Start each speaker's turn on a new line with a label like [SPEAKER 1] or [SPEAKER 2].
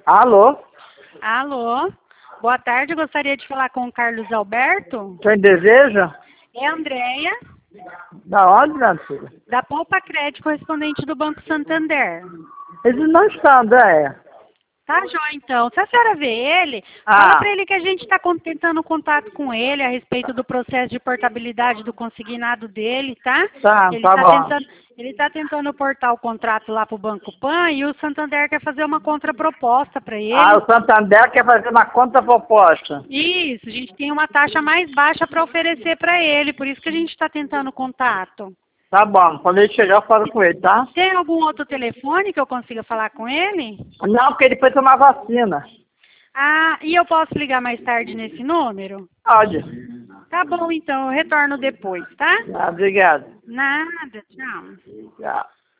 [SPEAKER 1] Alô?
[SPEAKER 2] Alô? Boa tarde, gostaria de falar com o Carlos Alberto.
[SPEAKER 1] Quem deseja?
[SPEAKER 2] É a Andréia,
[SPEAKER 1] Da onde, minha filha?
[SPEAKER 2] da Poupa Crédito, correspondente do Banco Santander.
[SPEAKER 1] Ele não está, Andréia.
[SPEAKER 2] Tá, joia, então. Se a senhora vê ele,
[SPEAKER 1] Ah.
[SPEAKER 2] fala para ele que a gente está tentando contato com ele a respeito do processo de portabilidade do consignado dele, tá?
[SPEAKER 1] Tá,
[SPEAKER 2] Ele
[SPEAKER 1] tá
[SPEAKER 2] tá
[SPEAKER 1] bom.
[SPEAKER 2] tentando, ele tá tentando portar o contrato lá pro Banco Pan e o Santander quer fazer uma contraproposta para ele.
[SPEAKER 1] Ah, o Santander quer fazer uma contraproposta.
[SPEAKER 2] Isso, a gente tem uma taxa mais baixa para oferecer para ele, por isso que a gente está tentando contato.
[SPEAKER 1] Tá bom, quando ele chegar eu falo com ele, tá?
[SPEAKER 2] Tem algum outro telefone que eu consiga falar com ele?
[SPEAKER 1] Não, porque ele foi tomar vacina.
[SPEAKER 2] Ah, e eu posso ligar mais tarde nesse número?
[SPEAKER 1] Pode.
[SPEAKER 2] Tá bom, então, eu retorno depois, tá?
[SPEAKER 1] Ah, obrigado.
[SPEAKER 2] Nada, tchau.
[SPEAKER 1] Tchau.